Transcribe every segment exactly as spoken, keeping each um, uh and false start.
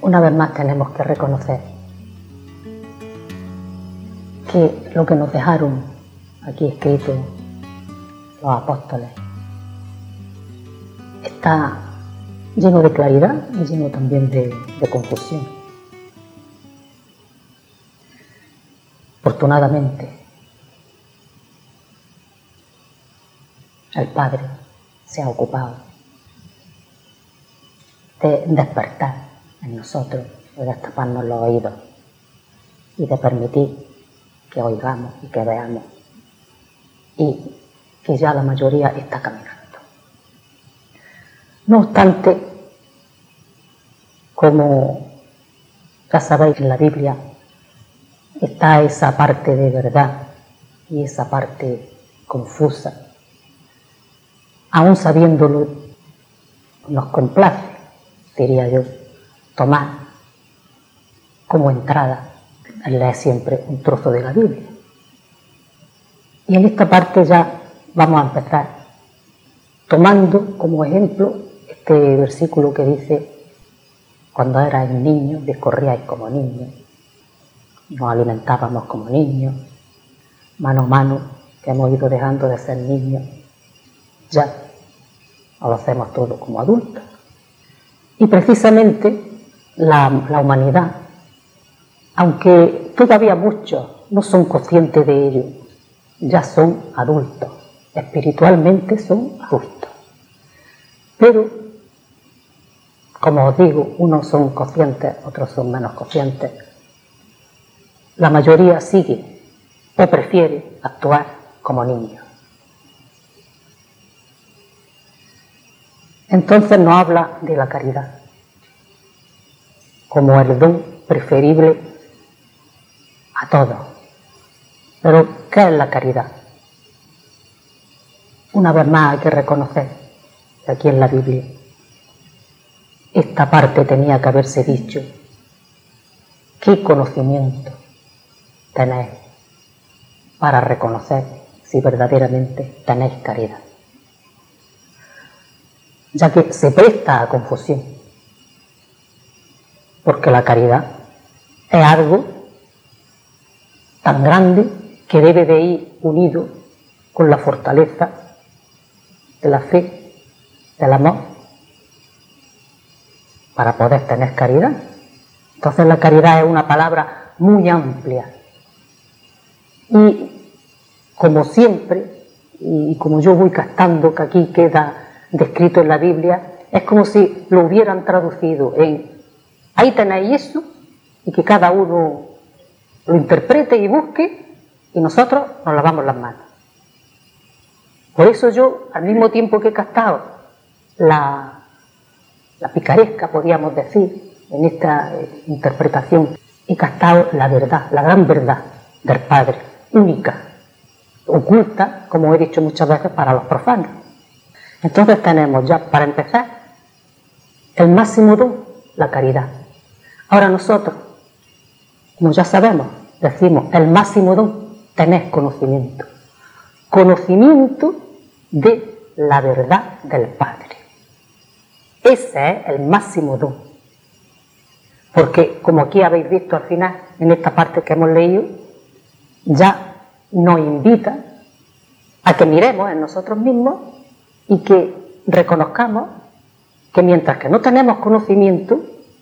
Una vez más tenemos que reconocer que lo que nos dejaron aquí escrito los apóstoles está lleno de claridad y lleno también de, de confusión. Afortunadamente, el Padre se ha ocupado de despertar en nosotros, de destaparnos los oídos y de permitir que oigamos y que veamos, y que ya la mayoría está caminando. No obstante, como ya sabéis, en la Biblia está esa parte de verdad y esa parte confusa. Aún sabiéndolo, nos complace, diría yo, tomar como entrada el leer siempre un trozo de la Biblia. Y en esta parte ya vamos a empezar tomando como ejemplo este versículo que dice: cuando erais niños, discorríais como niños, nos alimentábamos como niños, mano a mano que hemos ido dejando de ser niños, ya lo hacemos todo como adultos. Y precisamente la, la humanidad, aunque todavía muchos no son conscientes de ello, ya son adultos, espiritualmente son adultos. Pero, como os digo, unos son conscientes, otros son menos conscientes. La mayoría sigue o prefiere actuar como niños. Entonces nos habla de la caridad como el don preferible a todos. Pero, ¿qué es la caridad? Una vez más hay que reconocer que aquí en la Biblia esta parte tenía que haberse dicho: ¿qué conocimiento tenéis para reconocer si verdaderamente tenéis caridad? Ya que se presta a confusión, porque la caridad es algo tan grande que debe de ir unido con la fortaleza de la fe, del amor, para poder tener caridad. Entonces la caridad es una palabra muy amplia y, como siempre, y como yo voy captando que aquí queda descrito en la Biblia, es como si lo hubieran traducido en: ahí tenéis eso, y que cada uno lo interprete y busque, y nosotros nos lavamos las manos. Por eso yo, al mismo tiempo que he captado la, la picaresca, podríamos decir, en esta eh, interpretación, he captado la verdad, la gran verdad del Padre, única, oculta, como he dicho muchas veces, para los profanos. Entonces tenemos ya, para empezar, el máximo don, la caridad. Ahora nosotros, como ya sabemos, decimos el máximo don, tener conocimiento. Conocimiento de la verdad del Padre. Ese es el máximo don. Porque, como aquí habéis visto al final, en esta parte que hemos leído, ya nos invita a que miremos en nosotros mismos y que reconozcamos que mientras que no tenemos conocimiento,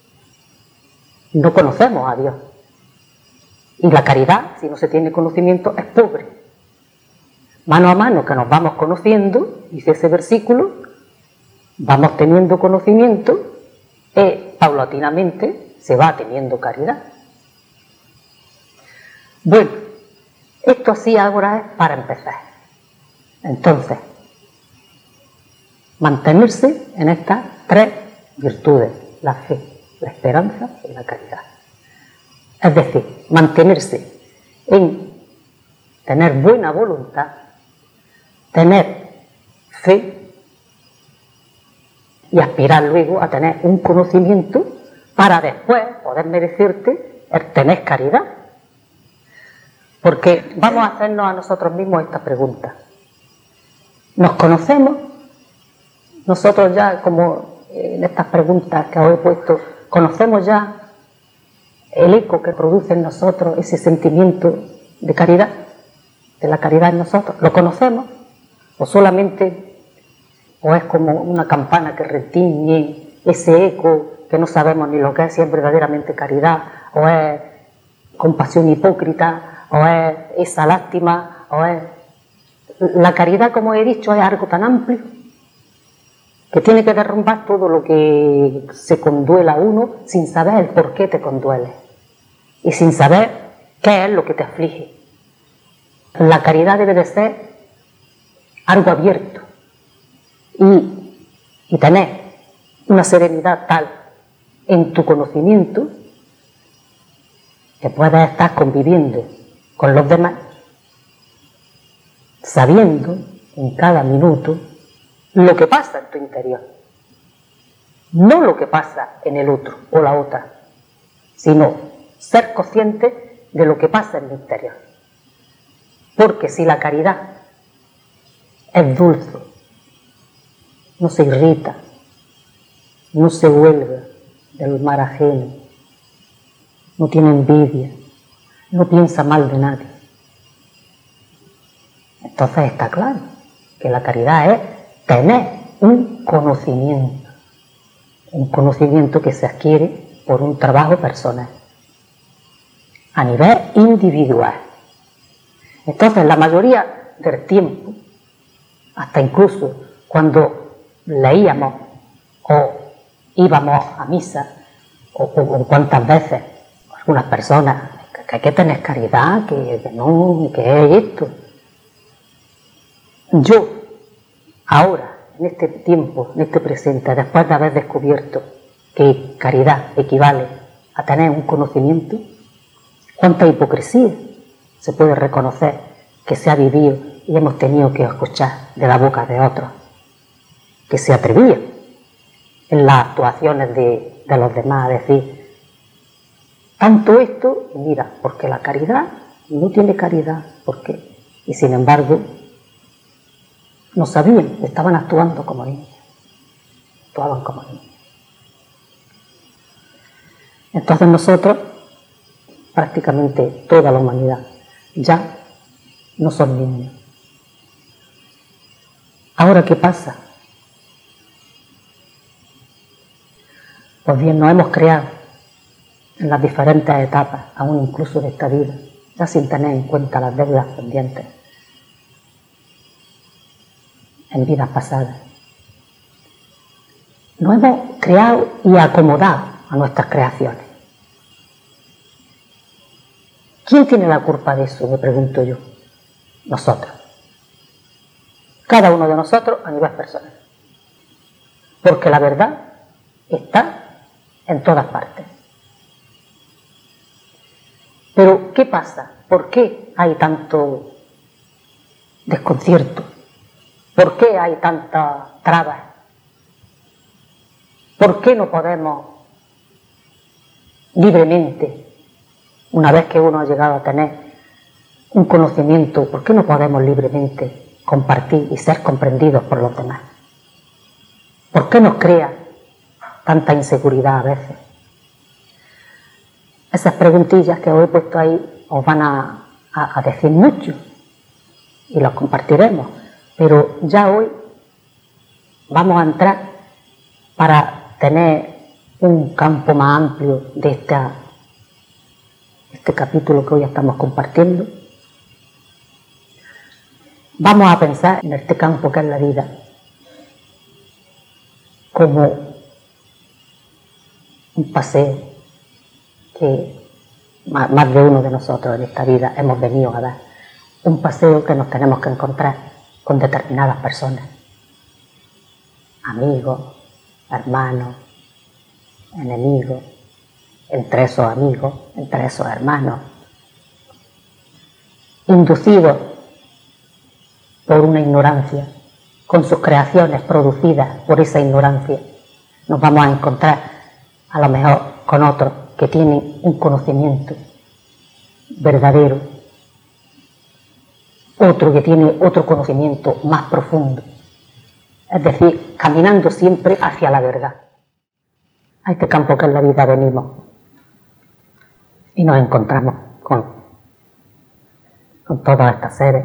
no conocemos a Dios. Y la caridad, si no se tiene conocimiento, es pobre. Mano a mano que nos vamos conociendo, dice ese versículo, vamos teniendo conocimiento, y paulatinamente se va teniendo caridad. Bueno, esto así ahora es para empezar. Entonces, mantenerse en estas tres virtudes: la fe, la esperanza y la caridad. Es decir, mantenerse en tener buena voluntad, tener fe y aspirar luego a tener un conocimiento para después poder merecerte el tener caridad. Porque vamos a hacernos a nosotros mismos esta pregunta: ¿nos conocemos? Nosotros ya, como en estas preguntas que os he puesto, conocemos ya el eco que produce en nosotros ese sentimiento de caridad, de la caridad en nosotros. ¿Lo conocemos? ¿O solamente, o es como una campana que retiñe ese eco que no sabemos ni lo que es, si es verdaderamente caridad, o es compasión hipócrita, o es esa lástima, o es... La caridad, como he dicho, es algo tan amplio que tiene que derrumbar todo lo que se conduela a uno sin saber el por qué te conduele y sin saber qué es lo que te aflige. La caridad debe de ser algo abierto y, y tener una serenidad tal en tu conocimiento que puedas estar conviviendo con los demás, sabiendo en cada minuto lo que pasa en tu interior, no lo que pasa en el otro o la otra, sino ser consciente de lo que pasa en mi interior. Porque si la caridad es dulce, no se irrita, no se huelga del mal ajeno, no tiene envidia, no piensa mal de nadie, entonces está claro que la caridad es tener un conocimiento, un conocimiento que se adquiere por un trabajo personal, a nivel individual. Entonces, la mayoría del tiempo, hasta incluso cuando leíamos o íbamos a misa, o, o, o cuántas veces algunas personas, que, que hay que tener caridad, que, que no, que es esto. Yo, ahora, en este tiempo, en este presente, después de haber descubierto que caridad equivale a tener un conocimiento, cuánta hipocresía se puede reconocer que se ha vivido y hemos tenido que escuchar de la boca de otros que se atrevían en las actuaciones de, de los demás a decir tanto esto, y mira, porque la caridad no tiene caridad, ¿por qué? Y sin embargo no sabían, estaban actuando como niños, actuaban como niños. Entonces nosotros, prácticamente toda la humanidad, ya no son niños. ¿Ahora qué pasa? Pues bien, nos hemos creado en las diferentes etapas, aún incluso de esta vida, ya sin tener en cuenta las deudas pendientes en vidas pasadas. Nos hemos creado y acomodado a nuestras creaciones. ¿Quién tiene la culpa de eso? Me pregunto yo. Nosotros. Cada uno de nosotros a nivel personal. Porque la verdad está en todas partes. Pero, ¿qué pasa? ¿Por qué hay tanto desconcierto? ¿Por qué hay tantas trabas? ¿Por qué no podemos libremente, una vez que uno ha llegado a tener un conocimiento, por qué no podemos libremente compartir y ser comprendidos por los demás? ¿Por qué nos crea tanta inseguridad a veces? Esas preguntillas que os he puesto ahí os van a, a, a decir mucho y las compartiremos, pero ya hoy vamos a entrar para tener un campo más amplio de esta, este capítulo que hoy estamos compartiendo. Vamos a pensar en este campo que es la vida como un paseo que más de uno de nosotros en esta vida hemos venido a dar, un paseo que nos tenemos que encontrar con determinadas personas, amigos, hermanos, enemigos, entre esos amigos, entre esos hermanos, inducidos por una ignorancia, con sus creaciones producidas por esa ignorancia. Nos vamos a encontrar a lo mejor con otros que tienen un conocimiento verdadero, otro que tiene otro conocimiento más profundo, es decir, caminando siempre hacia la verdad. a este campo que es la vida venimos y nos encontramos con, con todos estos seres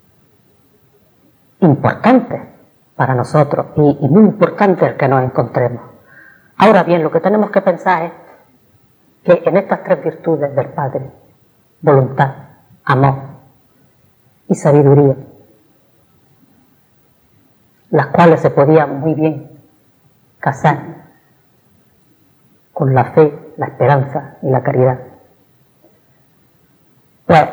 importantes para nosotros y, y muy importante el que nos encontremos. Ahora bien, lo que tenemos que pensar es que en estas tres virtudes del Padre, voluntad, amor y sabiduría, las cuales se podían muy bien casar con la fe, la esperanza y la caridad, pues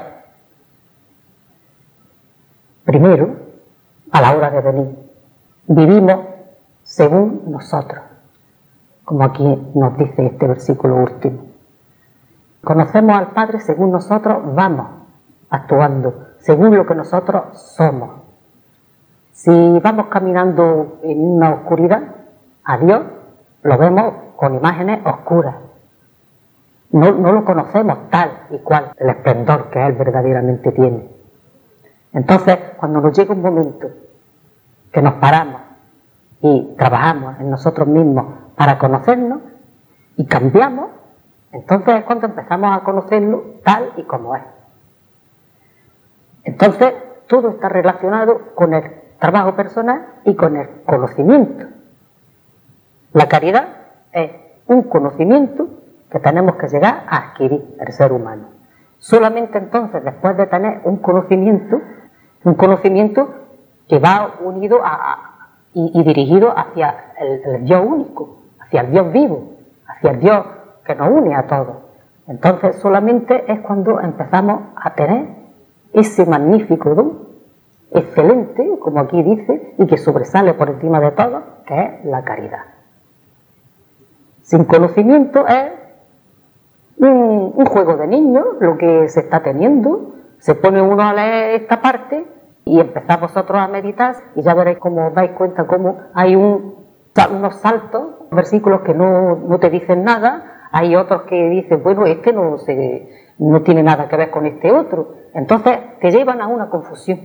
primero, a la hora de venir, vivimos según nosotros, como aquí nos dice este versículo último. Conocemos al Padre según nosotros vamos actuando, según lo que nosotros somos. Si vamos caminando en una oscuridad, a Dios lo vemos con imágenes oscuras. No, no lo conocemos tal y cual el esplendor que Él verdaderamente tiene. Entonces, cuando nos llega un momento que nos paramos y trabajamos en nosotros mismos para conocernos y cambiamos, entonces es cuando empezamos a conocerlo tal y como es. Entonces, todo está relacionado con el trabajo personal y con el conocimiento. La caridad es un conocimiento que tenemos que llegar a adquirir el ser humano. Solamente entonces, después de tener un conocimiento, un conocimiento que va unido a, a, y, y dirigido hacia el, el Dios único, hacia el Dios vivo, hacia el Dios que nos une a todos. Entonces solamente es cuando empezamos a tener ese magnífico don, excelente, como aquí dice, y que sobresale por encima de todo, que es la caridad. Sin conocimiento es un, un juego de niños lo que se está teniendo. Se pone uno a leer esta parte y empezás vosotros a meditar y ya veréis cómo os dais cuenta cómo hay un, unos saltos, versículos que no, no te dicen nada, hay otros que dicen, bueno, este no, se, no tiene nada que ver con este otro. Entonces te llevan a una confusión.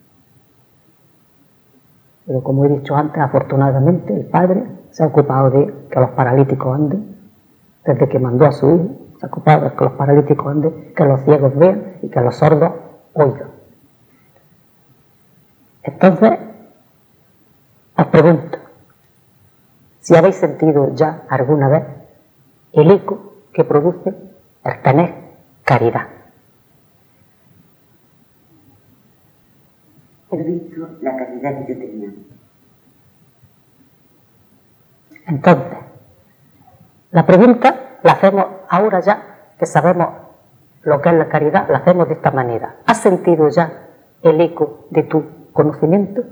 Pero como he dicho antes, afortunadamente el Padre se ha ocupado de que los paralíticos anden, desde que mandó a su Hijo, se ha ocupado de que los paralíticos anden, que los ciegos vean y que los sordos oigan. Entonces, os pregunto, si habéis sentido ya alguna vez el eco que produce el tener caridad. He visto la caridad que yo tenía. Entonces, la pregunta la hacemos ahora ya que sabemos lo que es la caridad, la hacemos de esta manera. ¿Has sentido ya el eco de tu conocimiento?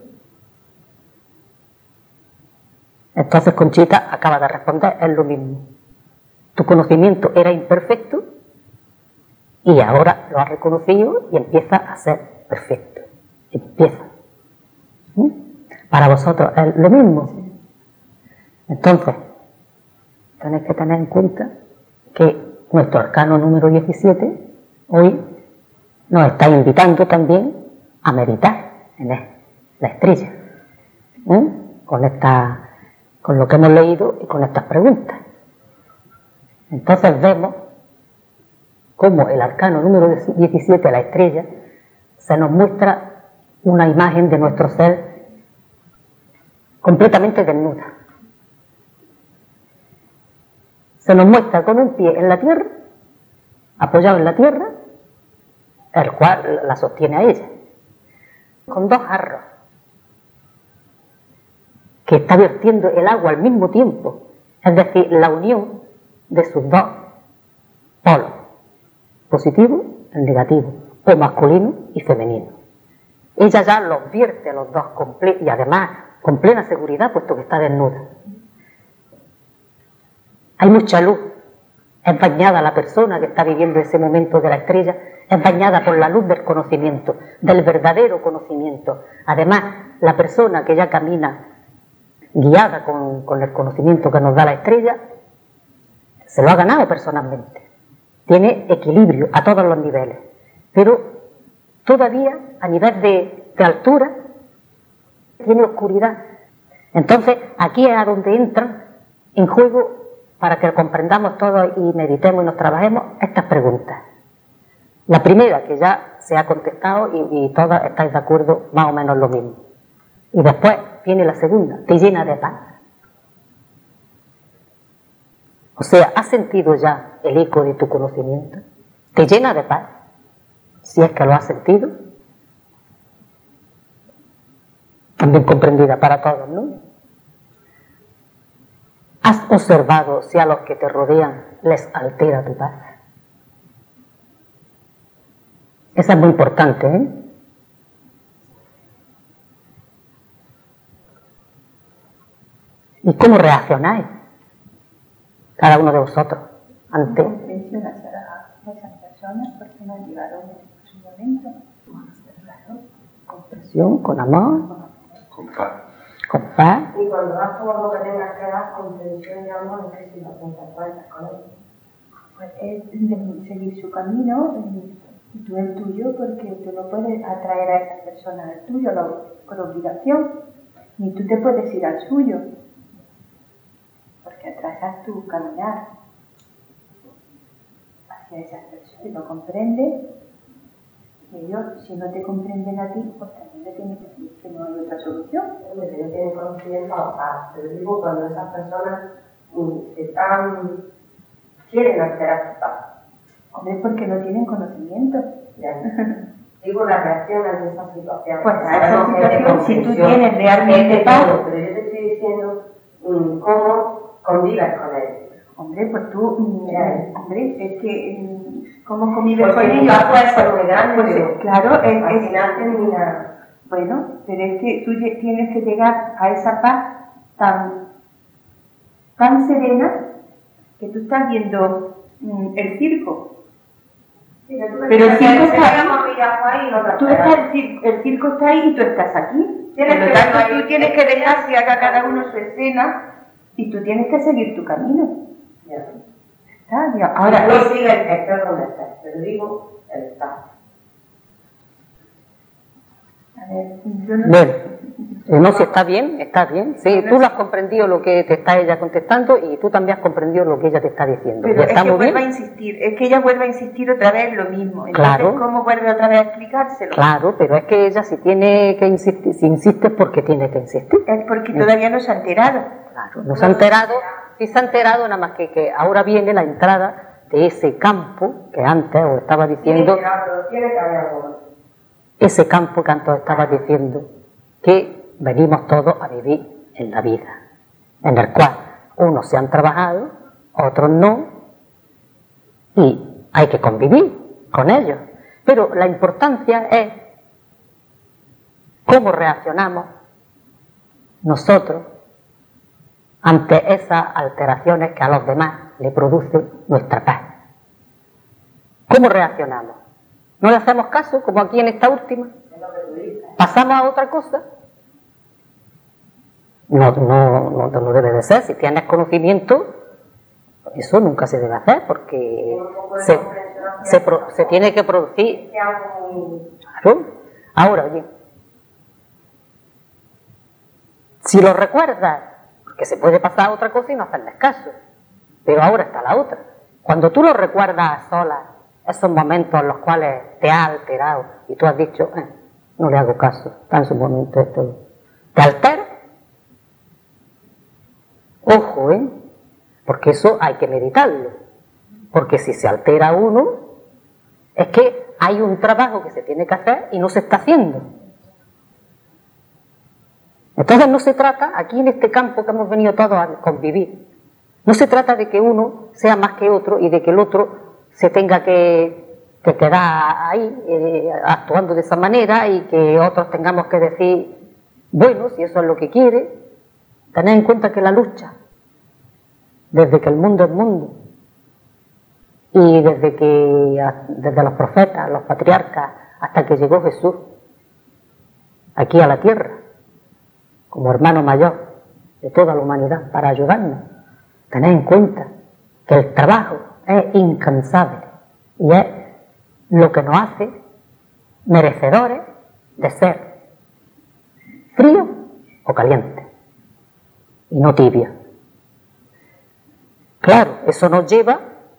Entonces Conchita acaba de responder, es lo mismo. Tu conocimiento era imperfecto y ahora lo has reconocido y empieza a ser perfecto. Empieza. ¿Mm? Para vosotros es lo mismo. Entonces, tenéis que tener en cuenta que nuestro arcano número diecisiete hoy nos está invitando también a meditar en él, la estrella, ¿Mm? con, esta, con lo que hemos leído y con estas preguntas. Entonces vemos cómo el arcano número diecisiete, la estrella, se nos muestra una imagen de nuestro ser completamente desnuda. Se nos muestra con un pie en la tierra, apoyado en la tierra, el cual la sostiene a ella, con dos jarros, que está vertiendo el agua al mismo tiempo, es decir, la unión de sus dos polos, positivo y negativo, o masculino y femenino. Ella ya los vierte a los dos y además con plena seguridad, puesto que está desnuda. Hay mucha luz, es bañada la persona que está viviendo ese momento de la estrella, es bañada por la luz del conocimiento, del verdadero conocimiento. Además, la persona que ya camina guiada con, con el conocimiento que nos da la estrella, se lo ha ganado personalmente. Tiene equilibrio a todos los niveles, pero todavía a nivel de, de altura tiene oscuridad. Entonces, aquí es a donde entran en juego para que lo comprendamos todos y meditemos y nos trabajemos estas preguntas. La primera, que ya se ha contestado y, y todas estáis de acuerdo más o menos lo mismo. Y después viene la segunda, ¿te llena de paz? O sea, ¿has sentido ya el eco de tu conocimiento? ¿Te llena de paz? Si es que lo has sentido. También comprendida para todos, ¿no? ¿Has observado si a los que te rodean les altera tu paz? Esa es muy importante, ¿eh? ¿Y cómo reaccionáis cada uno de vosotros ante? Comprensión hacia esas personas porque no llegaron en su momento. Comprensión, con amor, con paz. con paz. Y cuando das todo lo que tengas que dar, comprensión y amor, es que si no te encuentras con él. Pues es de seguir su camino y tú el tuyo, porque tú no puedes atraer a esa persona al tuyo por obligación, ni tú te puedes ir al suyo, porque atrasas tu caminar hacia esas personas. Lo comprendes y ellos, si no te comprenden a ti, pues también le tienes que decir que no hay otra solución. Hombre, si no tienen conocimiento, a paz. Pero digo, cuando esas personas um, están, quieren alterar tu paz. Hombre, porque no tienen conocimiento. Ya. Digo, la reacción ante esa situación. Pues a esa situación, si tú tienes realmente paz. Pero yo te estoy diciendo um, cómo convives con él. Hombre, pues tú, mmm, hombre, es que, ¿cómo convives con ellos? Puede ser muy grande, pues, pero claro, es, al es, final termina. Bueno, pero es que tú tienes que llegar a esa paz tan, tan serena que tú estás viendo mmm, el circo. Sí, pero, pero el circo está ahí, no tú estás, el, circo, el circo está ahí y tú estás aquí. Por lo tanto, tú tienes que dejar que haga cada uno su escena y tú tienes que seguir tu camino. Ya. Está, ya. Ahora, no sigue el estar donde estás, pero digo el estar. A ver, yo no Bueno, no, si está bien, está bien. Sí, tú lo has comprendido lo que te está ella contestando y tú también has comprendido lo que ella te está diciendo. Pero es que muy vuelve bien. a insistir, es que ella vuelve a insistir otra vez lo mismo. Entonces, Claro. ¿cómo vuelve otra vez a explicárselo? Claro, pero es que ella si tiene que insistir, si insiste es porque tiene que insistir. Es porque todavía no se ha enterado. Claro, no se ha enterado, sí se ha enterado, nada más que, que ahora viene la entrada de ese campo que antes os estaba diciendo, Tiene que haber algo. ese campo que antes os estaba diciendo, que venimos todos a vivir en la vida, en el cual unos se han trabajado, otros no, y hay que convivir con ellos. Pero la importancia es cómo reaccionamos nosotros ante esas alteraciones que a los demás le producen nuestra paz. ¿Cómo reaccionamos? ¿No le hacemos caso, como aquí en esta última? ¿Pasamos a otra cosa? No, no, no, no debe de ser. Si tienes conocimiento, eso nunca se debe hacer, porque se, se, pro, se tiene que producir. Claro. Ahora, oye, si lo recuerdas, que se puede pasar a otra cosa y no hacerles caso, pero ahora está la otra. Cuando tú lo recuerdas a solas, esos momentos en los cuales te ha alterado y tú has dicho, eh, no le hago caso, está en su momento esto, te altera. Ojo, ¿eh? Porque eso hay que meditarlo, porque si se altera uno, es que hay un trabajo que se tiene que hacer y no se está haciendo. Entonces no se trata, aquí en este campo que hemos venido todos a convivir, no se trata de que uno sea más que otro y de que el otro se tenga que, que quedar ahí eh, actuando de esa manera y que otros tengamos que decir, bueno, si eso es lo que quiere. Tened en cuenta que la lucha, desde que el mundo es mundo y desde que desde los profetas, los patriarcas, hasta que llegó Jesús aquí a la tierra, como hermano mayor de toda la humanidad, para ayudarnos. Tened en cuenta que el trabajo es incansable y es lo que nos hace merecedores de ser frío o caliente y no tibio. Claro, eso nos lleva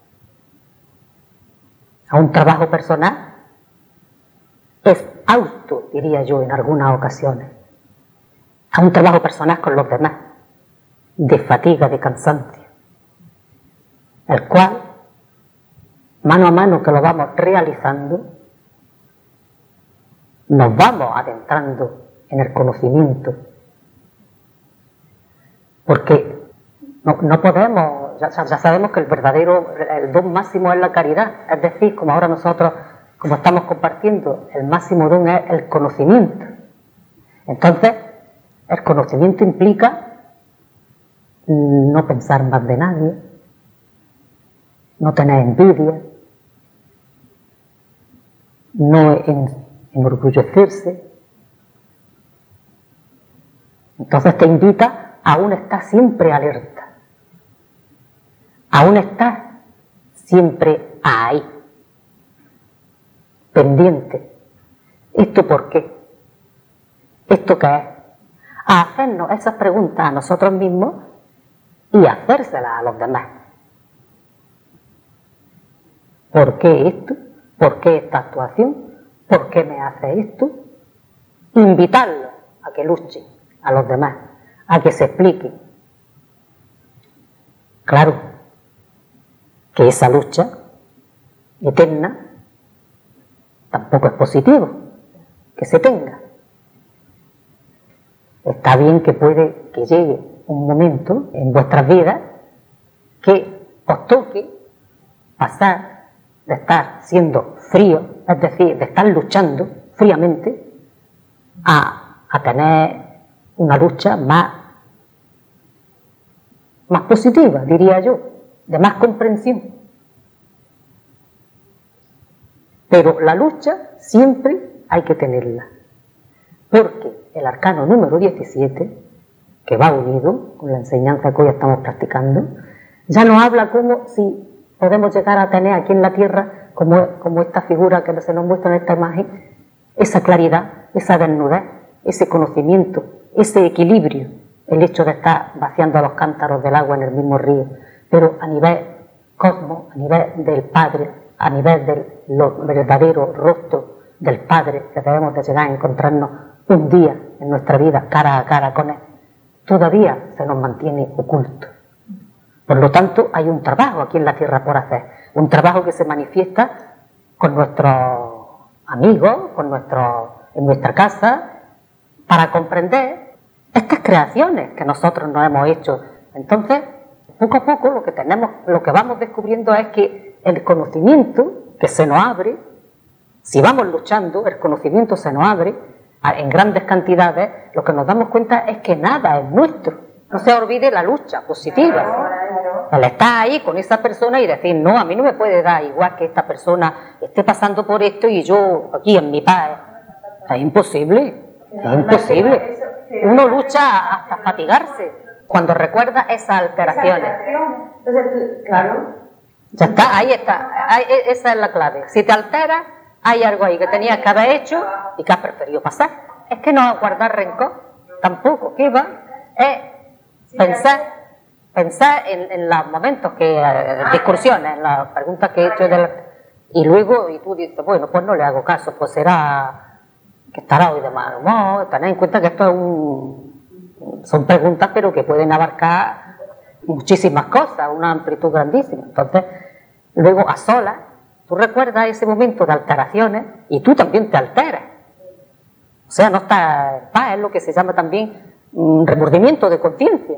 a un trabajo personal exhausto, diría yo en algunas ocasiones, a un trabajo personal con los demás, de fatiga, de cansancio, el cual, mano a mano que lo vamos realizando, nos vamos adentrando en el conocimiento, porque no, no podemos, ya, ya sabemos que el verdadero, el don máximo es la caridad, es decir, como ahora nosotros, como estamos compartiendo, el máximo don es el conocimiento. Entonces, el conocimiento implica no pensar más de nadie, no tener envidia, no en, enorgullecerse. Entonces te invita a aún estar siempre alerta, aún estar siempre ahí, pendiente. ¿Esto por qué? ¿Esto qué es? A hacernos esas preguntas a nosotros mismos y hacérselas a los demás. ¿Por qué esto? ¿Por qué esta actuación? ¿Por qué me hace esto? Invitarlos a que luchen a los demás, a que se expliquen. Claro que esa lucha eterna tampoco es positivo que se tenga. Está bien que puede que llegue un momento en vuestras vidas que os toque pasar de estar siendo frío, es decir, de estar luchando fríamente, a, a tener una lucha más, más positiva, diría yo, de más comprensión. Pero la lucha siempre hay que tenerla, porque el arcano número diecisiete, que va unido con la enseñanza que hoy estamos practicando, ya nos habla como si podemos llegar a tener aquí en la tierra, como, como esta figura que se nos muestra en esta imagen, esa claridad, esa desnudez, ese conocimiento, ese equilibrio, el hecho de estar vaciando los cántaros del agua en el mismo río, pero a nivel cosmos, a nivel del Padre, a nivel del lo verdadero rostro del Padre, que debemos de llegar a encontrarnos un día en nuestra vida cara a cara con Él, todavía se nos mantiene oculto. Por lo tanto, hay un trabajo aquí en la tierra por hacer, un trabajo que se manifiesta con nuestros amigos, con nuestros, en nuestra casa, para comprender estas creaciones que nosotros nos hemos hecho. Entonces, poco a poco lo que tenemos, lo que vamos descubriendo es que el conocimiento que se nos abre, si vamos luchando, el conocimiento se nos abre en grandes cantidades, lo que nos damos cuenta es que nada es nuestro. No se olvide la lucha positiva. El estar ahí con esa persona y decir, no, a mí no me puede dar igual que esta persona esté pasando por esto y yo aquí en mi paz. Es imposible, es imposible. Uno lucha hasta fatigarse cuando recuerda esas alteraciones. Entonces, claro. Ya está, ahí está, ahí, esa es la clave. Si te alteras, hay algo ahí que tenías que haber hecho y que has preferido pasar. Es que no guardar rencor, tampoco, ¿qué va? Es pensar, pensar en, en los momentos que, eh, discusiones, en las preguntas que he hecho, de la, y luego, y tú dices, bueno, pues no le hago caso, pues será que estará hoy de mal humor. Tened en cuenta que esto es un, son preguntas, pero que pueden abarcar muchísimas cosas, una amplitud grandísima. Entonces, luego a solas, tú recuerdas ese momento de alteraciones y tú también te alteras. O sea, no estás en paz, es lo que se llama también un remordimiento de conciencia.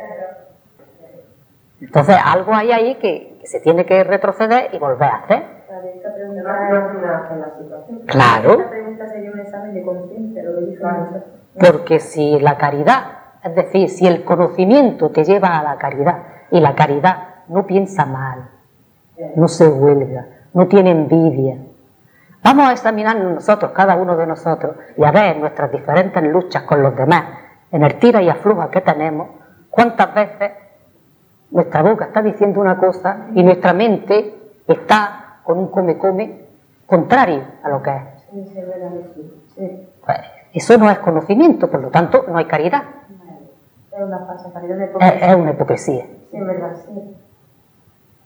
Entonces, algo hay ahí que, que se tiene que retroceder y volver a hacer. Esta pregunta es una situación. Claro. Esta pregunta sería un examen de conciencia, lo que dice claro. Porque si la caridad, es decir, si el conocimiento te lleva a la caridad y la caridad no piensa mal, no se huelga, no tiene envidia, vamos a examinarnos nosotros, cada uno de nosotros, y a ver nuestras diferentes luchas con los demás, en el tira y afluja que tenemos, cuántas veces nuestra boca está diciendo una cosa y nuestra mente está con un come-come contrario a lo que es. Sí, sí, verdad, sí. Sí. Pues eso no es conocimiento, por lo tanto no hay caridad. Es una falsa caridad de es, es una hipocresía. Sí, verdad, sí.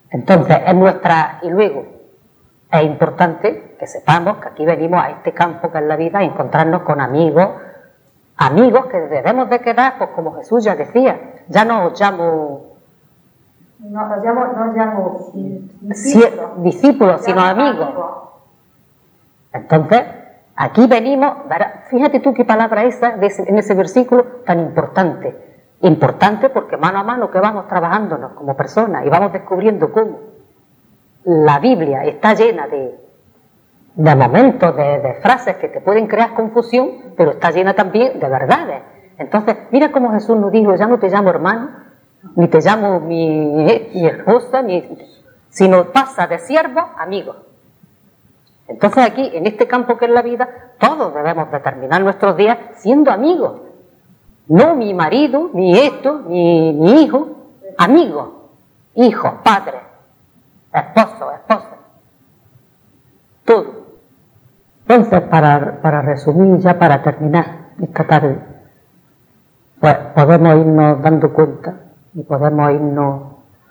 Entonces, es nuestra... Y luego, es importante que sepamos que aquí venimos a este campo que es la vida a encontrarnos con amigos, amigos que debemos de quedar, pues como Jesús ya decía, ya no os llamo... No os llamo, no os llamo discípulos, discípulos sino amigos. amigos. Entonces, aquí venimos, ¿verdad? Fíjate tú qué palabra esa de ese, en ese versículo tan importante. Importante porque mano a mano que vamos trabajándonos como personas y vamos descubriendo cómo la Biblia está llena de, de momentos, de, de frases que te pueden crear confusión, pero está llena también de verdades. Entonces, mira cómo Jesús nos dijo, ya no te llamo hermano, ni te llamo mi, mi esposa, ni, sino pasa de siervo a amigo. Entonces aquí, en este campo que es la vida, todos debemos de terminar nuestros días siendo amigos. No mi marido, mi esto, mi, mi hijo, amigos, hijos, padres, esposos, esposas, todo. Entonces, para, para resumir, ya para terminar esta tarde, pues podemos irnos dando cuenta y podemos irnos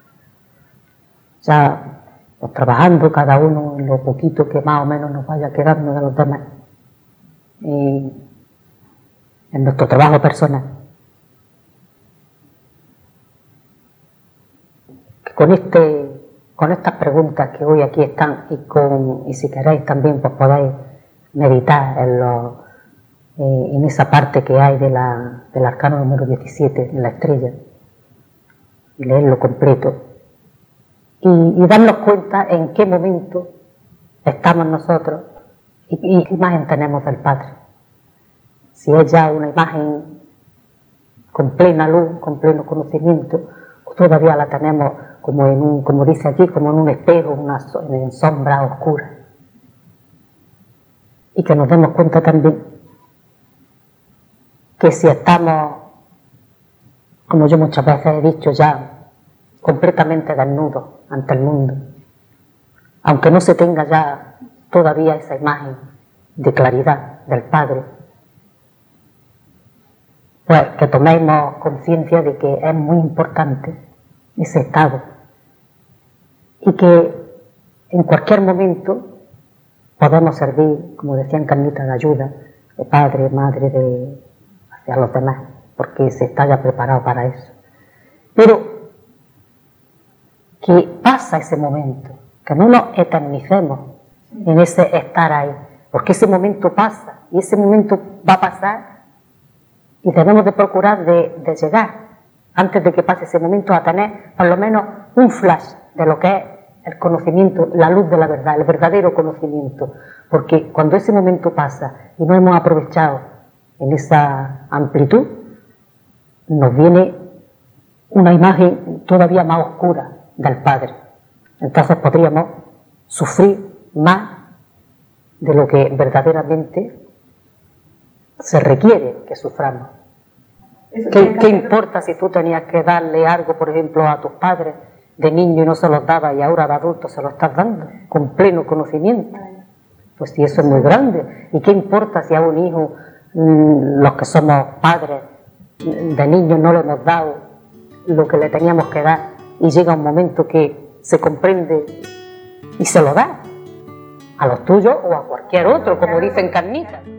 ya pues, trabajando cada uno en lo poquito que más o menos nos vaya quedando de los demás. Y en nuestro trabajo personal. Con, este, con estas preguntas que hoy aquí están y, con, y si queréis también pues podéis meditar en, lo, eh, en esa parte que hay de la, del arcano número diecisiete, en la estrella, y leerlo completo y, y darnos cuenta en qué momento estamos nosotros y, y qué imagen tenemos del Padre. Si es ya una imagen con plena luz, con pleno conocimiento, o todavía la tenemos como en un, como dice aquí, como en un espejo, una, en sombra oscura. Y que nos demos cuenta también que si estamos, como yo muchas veces he dicho ya, completamente desnudos ante el mundo, aunque no se tenga ya todavía esa imagen de claridad del Padre, pues que tomemos conciencia de que es muy importante ese estado y que en cualquier momento podemos servir, como decían Carnita, de ayuda, de padre, madre, de, hacia los demás, porque se está ya preparado para eso. Pero que pasa ese momento, que no nos eternicemos en ese estar ahí, porque ese momento pasa y ese momento va a pasar. Y debemos de procurar de, de llegar, antes de que pase ese momento, a tener por lo menos un flash de lo que es el conocimiento, la luz de la verdad, el verdadero conocimiento. Porque cuando ese momento pasa y no hemos aprovechado en esa amplitud, nos viene una imagen todavía más oscura del Padre. Entonces podríamos sufrir más de lo que verdaderamente se requiere que suframos. ¿Qué, ¿Qué importa si tú tenías que darle algo, por ejemplo, a tus padres de niño y no se los dabas y ahora de adulto se lo estás dando con pleno conocimiento? Pues si eso es muy grande. ¿Y qué importa si a un hijo, mmm, los que somos padres de niños, no le hemos dado lo que le teníamos que dar y llega un momento que se comprende y se lo da a los tuyos o a cualquier otro, como dicen Carnita?